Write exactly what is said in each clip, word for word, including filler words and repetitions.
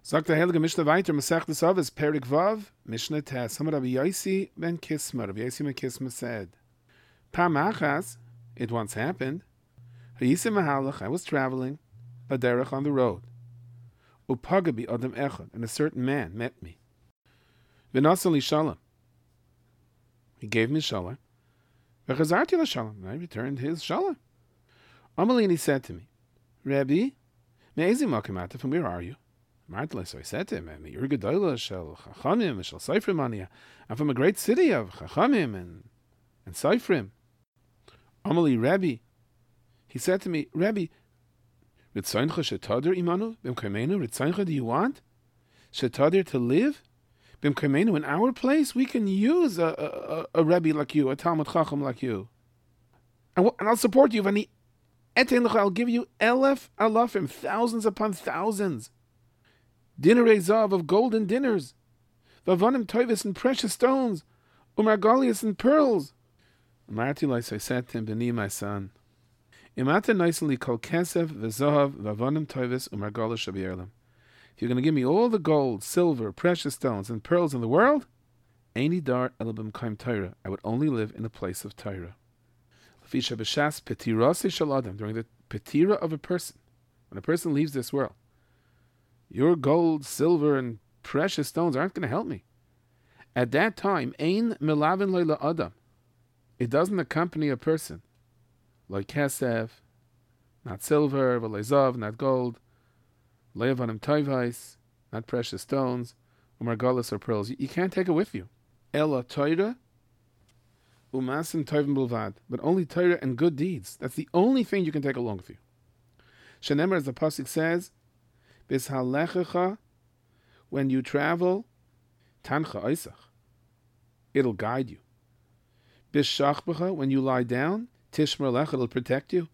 Sagt der Heilige Mishnah weiter, Masechtes Avos, Perik Vav, Mishnah Tes, Hamar Rabbi Yosi ben Kisma, Rabbi Yosi ben Kisma said, Pam Achas, it once happened, Hayisa Mahalach, I was traveling, Baderech on the road, Upagabi Adam Echad, and a certain man met me. V'nasali Shalom, he gave me Shalom, V'chazarti la Shalom, and I returned his Shalom. Amalini said to me, Rabbi, Me'ezi Makamata, from where are you? Martla, so I said to him, You're Gedolah shel Chachamim shel Seifrim Aniya. I'm from a great city of Chachamim and, and Seifrim. Amali, Rabbi, he said to me, Rabbi, Ritzayncha shetadir imanu b'mkaimenu, Ritzayncha, do you want shetadir to live b'mkaimenu in our place? We can use a, a, a Rabbi like you, a Talmud Chacham like you. And, and I'll support you. V'ani etein lecha, I'll give you elef alafim, thousands upon thousands. Dinner zav of golden dinners, vavanim toivis and precious stones, umargalias and pearls. Martilis, I said to him, Beni, my son, imata nicely kol kesef v'zahav vavanim toivis umargalas shabiyerlam. If you're going to give me all the gold, silver, precious stones, and pearls in the world, Eini dar elabim kaim Torah, I would only live in a place of Torah. Lefisha b'shas petirase shel adam, during the petira of a person, when a person leaves this world. Your gold, silver, and precious stones aren't going to help me. At that time, ein milavin leila adam. It doesn't accompany a person. Like kesef, not silver, v'leizav, not gold, le'avanim toivais, not precious stones, umargalas or pearls. You, you can't take it with you. Ela Torah, umasim toivim bulvad. But only Torah and good deeds. That's the only thing you can take along with you. Shenemer, as the pasuk says, Bishalechecha, when you travel, tancha oisach, it'll guide you. Bishachbecha, when you lie down, tishmer lecha, it'll protect you.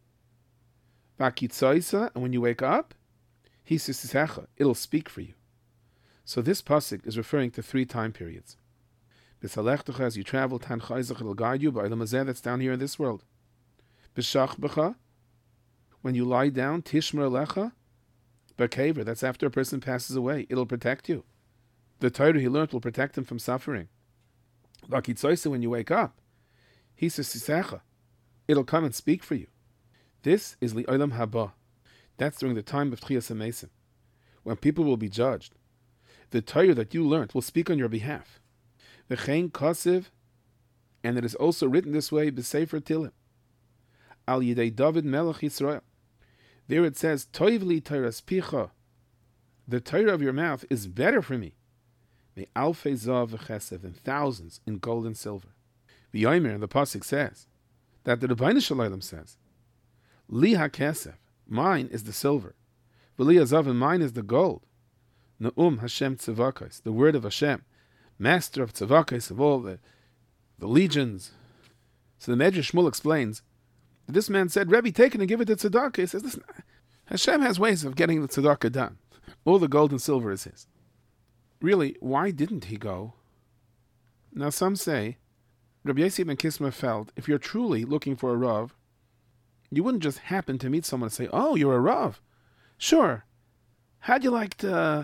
Vakitzoisa, and when you wake up, hisisisecha, it'll speak for you. So this pasuk is referring to three time periods. Bishalechecha, as you travel, tancha oisach, it'll guide you. By the mazeh, that's down here in this world. Bishachbecha, when you lie down, tishmer lecha, Bakaver, that's after a person passes away. It'll protect you. The Torah he learned will protect him from suffering. Vakitzoisa, when you wake up, hisisisecha, it'll come and speak for you. This is li'olam haba. That's during the time of Tchiyas HaMesim, when people will be judged. The Torah that you learned will speak on your behalf. V'chein kasiv, and it is also written this way, b'sefer Tilim, al yidei David melech Yisrael. There it says, Toivli Torahs picha, the Torah of your mouth is better for me. The alfei zav v'chesed, and thousands in gold and silver. The Yomer, the pasuk says, that the Rebbeinu Shalom says, Li ha-kesef, mine is the silver. V'li hazav, and mine is the gold. Na'um Hashem tzavakos, the word of Hashem, master of tzavakos, of all the, the legions. So the Medrash Shmuel explains, this man said, Rebbe, take it and give it to tzedakah. He says, listen, Hashem has ways of getting the tzedakah done. All the gold and silver is his. Really, why didn't he go? Now some say, Rabbi Yosi ben Kisma felt, if you're truly looking for a Rav, you wouldn't just happen to meet someone and say, oh, you're a Rav. Sure. How'd you like to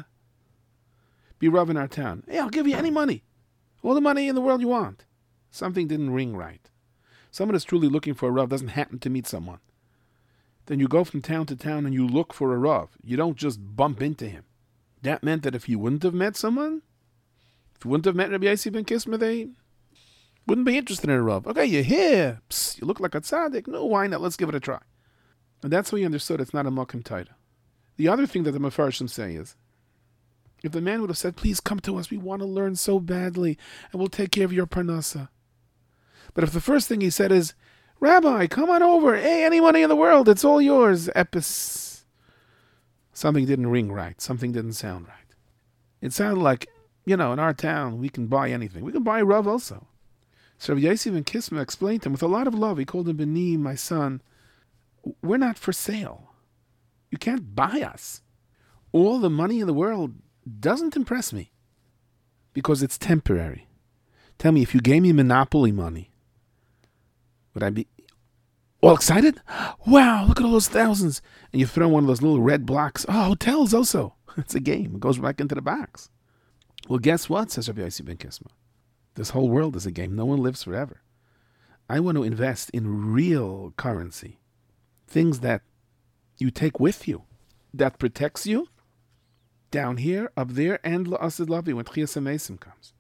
be Rav in our town? Hey, I'll give you any money. All the money in the world you want. Something didn't ring right. Someone is truly looking for a Rav doesn't happen to meet someone. Then you go from town to town and you look for a Rav. You don't just bump into him. That meant that if you wouldn't have met someone, if you wouldn't have met Rabbi Yosi ben Kisma, they wouldn't be interested in a Rav. Okay, you're here. Psst, you look like a tzaddik. No, why not? Let's give it a try. And that's how he understood it's not a Makom Torah. The other thing that the Mefarshim say is, if the man would have said, please come to us, we want to learn so badly, and we'll take care of your parnasa. But if the first thing he said is, Rabbi, come on over. Hey, any money in the world, it's all yours. Epis. Something didn't ring right. Something didn't sound right. It sounded like, you know, in our town, we can buy anything. We can buy a Rav also. So Rabbi Yosi ben Kisma explained to him with a lot of love. He called him Beni, my son. We're not for sale. You can't buy us. All the money in the world doesn't impress me because it's temporary. Tell me, if you gave me monopoly money, would I be all excited? Wow, look at all those thousands. And you throw one of those little red blocks. Oh, hotels also. It's a game. It goes back into the box. Well, guess what, says Rabbi Yossi ben Kisma. This whole world is a game. No one lives forever. I want to invest in real currency. Things that you take with you, that protects you, down here, up there, and La'asid Lavi when Tchiyas HaMesim comes.